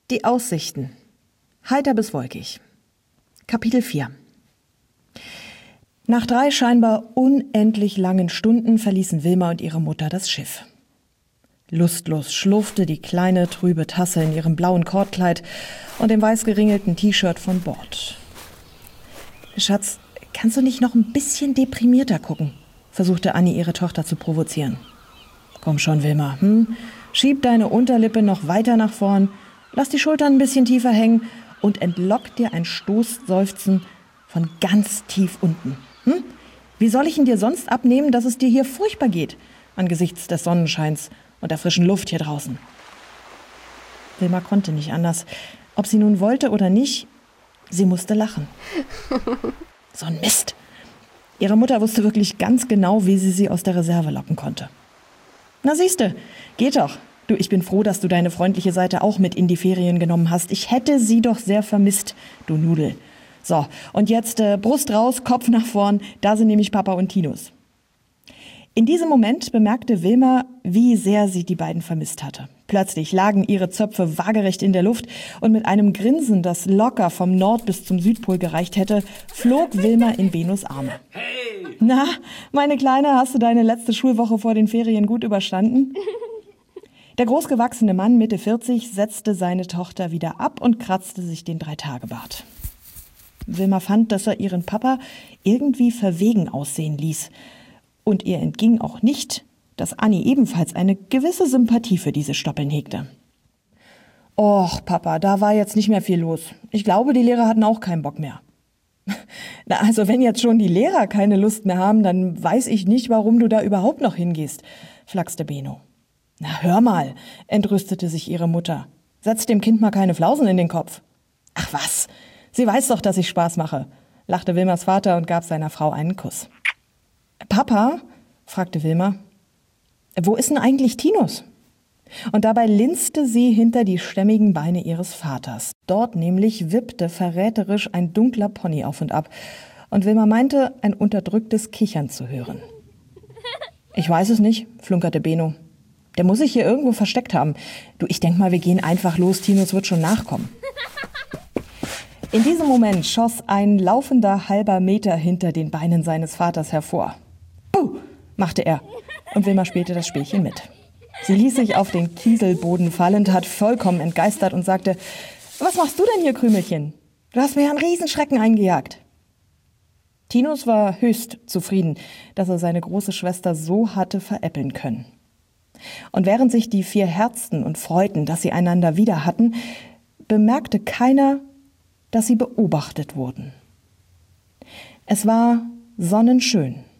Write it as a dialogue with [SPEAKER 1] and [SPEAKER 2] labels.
[SPEAKER 1] Die Aussichten. Heiter bis wolkig. Kapitel 4. Nach 3 scheinbar unendlich langen Stunden verließen Wilma und ihre Mutter das Schiff. Lustlos schlurfte die kleine, trübe Tasse in ihrem blauen Kordkleid und dem weiß geringelten T-Shirt von Bord. »Schatz, kannst du nicht noch ein bisschen deprimierter gucken?« versuchte Anni, ihre Tochter zu provozieren. »Komm schon, Wilma, Schieb deine Unterlippe noch weiter nach vorn, lass die Schultern ein bisschen tiefer hängen und entlock dir ein Stoßseufzen von ganz tief unten. Wie soll ich ihn dir sonst abnehmen, dass es dir hier furchtbar geht, angesichts des Sonnenscheins und der frischen Luft hier draußen?« Wilma konnte nicht anders. Ob sie nun wollte oder nicht, sie musste lachen. So ein Mist. Ihre Mutter wusste wirklich ganz genau, wie sie aus der Reserve locken konnte. »Na siehste, geht doch. Du, ich bin froh, dass du deine freundliche Seite auch mit in die Ferien genommen hast. Ich hätte sie doch sehr vermisst, du Nudel. So, und jetzt Brust raus, Kopf nach vorn, da sind nämlich Papa und Tinus.« In diesem Moment bemerkte Wilma, wie sehr sie die beiden vermisst hatte. Plötzlich lagen ihre Zöpfe waagerecht in der Luft und mit einem Grinsen, das locker vom Nord- bis zum Südpol gereicht hätte, flog Wilma in Benus Arme. »Hey! Na, meine Kleine, hast du deine letzte Schulwoche vor den Ferien gut überstanden?« Der großgewachsene Mann, Mitte 40, setzte seine Tochter wieder ab und kratzte sich den 3-Tage-Bart. Wilma fand, dass er ihren Papa irgendwie verwegen aussehen ließ. Und ihr entging auch nicht, dass Anni ebenfalls eine gewisse Sympathie für diese Stoppeln hegte. »Och, Papa, da war jetzt nicht mehr viel los. Ich glaube, die Lehrer hatten auch keinen Bock mehr.« »Na, also wenn jetzt schon die Lehrer keine Lust mehr haben, dann weiß ich nicht, warum du da überhaupt noch hingehst«, flachste Beno. »Na, hör mal«, entrüstete sich ihre Mutter. »Setz dem Kind mal keine Flausen in den Kopf.« »Ach was, sie weiß doch, dass ich Spaß mache«, lachte Wilmas Vater und gab seiner Frau einen Kuss. »Papa?«, fragte Wilma. »Wo ist denn eigentlich Tinus?« Und dabei linste sie hinter die stämmigen Beine ihres Vaters. Dort nämlich wippte verräterisch ein dunkler Pony auf und ab. Und Wilma meinte, ein unterdrücktes Kichern zu hören. »Ich weiß es nicht«, flunkerte Beno. »Der muss sich hier irgendwo versteckt haben. Du, ich denk mal, wir gehen einfach los, Tinus wird schon nachkommen.« In diesem Moment schoss ein laufender halber Meter hinter den Beinen seines Vaters hervor. »Buh«, machte er, und Wilma spielte das Spielchen mit. Sie ließ sich auf den Kieselboden fallen, tat vollkommen entgeistert und sagte, »Was machst du denn hier, Krümelchen? Du hast mir ja einen Riesenschrecken eingejagt.« Tinus war höchst zufrieden, dass er seine große Schwester so hatte veräppeln können. Und während sich die 4 herzten und freuten, dass sie einander wieder hatten, bemerkte keiner, dass sie beobachtet wurden. Es war sonnenschön.